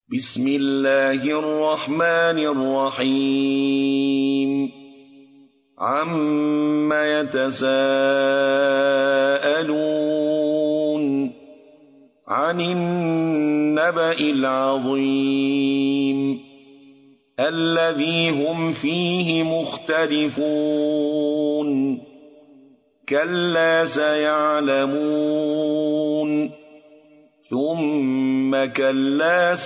بسم الله الرحمن الرحيم عم يتساءلون عن النبأ العظيم الذي هم فيه مختلفون كلا سيعلمون ثم كلا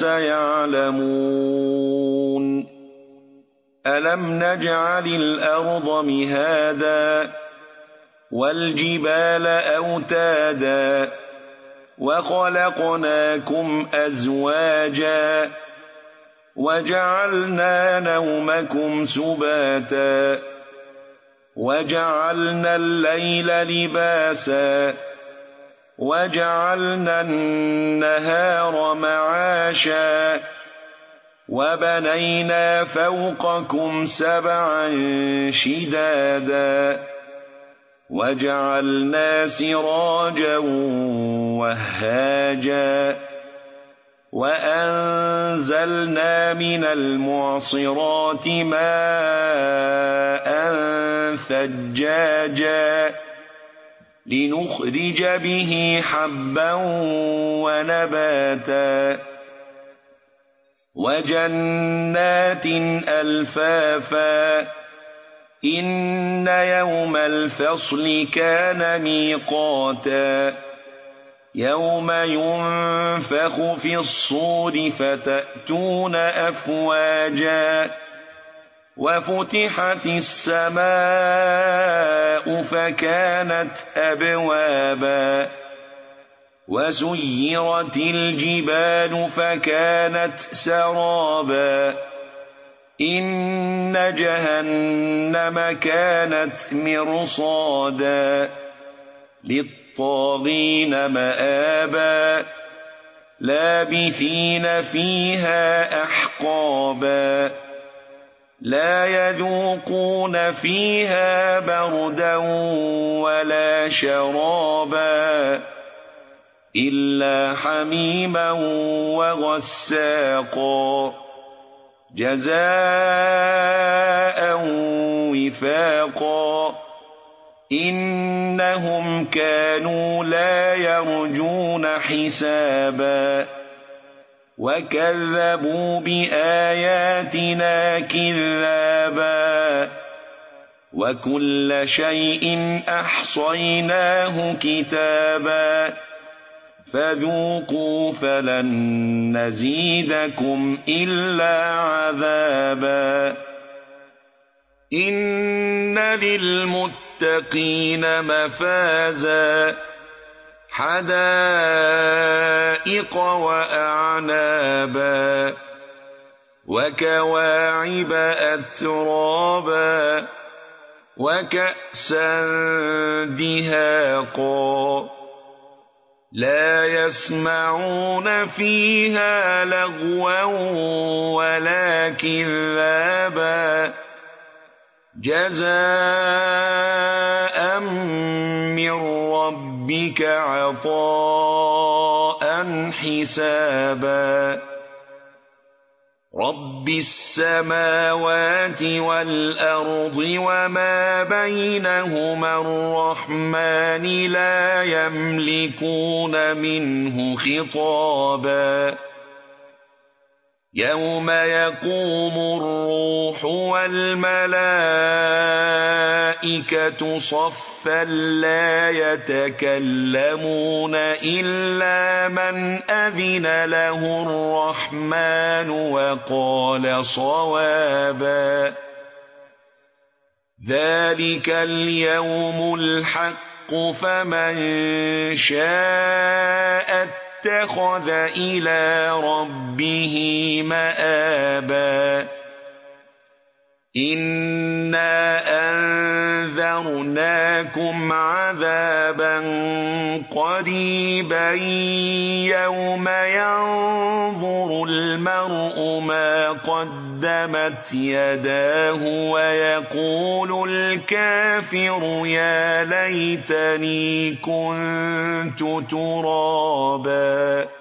سيعلمون ألم نجعل الأرض مهادا والجبال أوتادا وخلقناكم أزواجا وجعلنا نومكم سباتا وجعلنا الليل لباسا وجعلنا النهار معاشا وبنينا فوقكم سبعا شدادا وجعلنا سراجا وهاجا وأنزلنا من المعصرات ماء ثجاجا لنخرج به حبا ونباتا وجنات ألفافا إن يوم الفصل كان ميقاتا يوم ينفخ في الصور فتأتون أفواجا وفتحت السماء فكانت أبوابا وسيرت الجبال فكانت سرابا إن جهنم كانت مرصادا للطاغين مآبا لابثين فيها أحقابا لا يذوقون فيها بردا ولا شرابا إلا حميما وغساقا جزاء وفاقا إنهم كانوا لا يرجون حسابا وكذبوا بآياتنا كذابا وكل شيء أحصيناه كتابا فذوقوا فلن نزيدكم إلا عذابا إن للمتقين مفازا حدائق وأعنابا وكواعب أترابا وكأسا دهاقا لا يسمعون فيها لغوا ولا كذابا جزاء من ربك عطاء حسابا رب السماوات والأرض وما بينهما الرحمن لا يملكون منه خطابا يوم يقوم الروح والملائكة صفا لا يتكلمون إلا من أذن له الرحمن وقال صوابا ذلك اليوم الحق فمن شاء اتخذ إلى ربه مآبا إنا أنذرناكم عذابا قريبا يوم ينظر المرء ما قدمت يداه ويقول الكافر يا ليتني كنت ترابا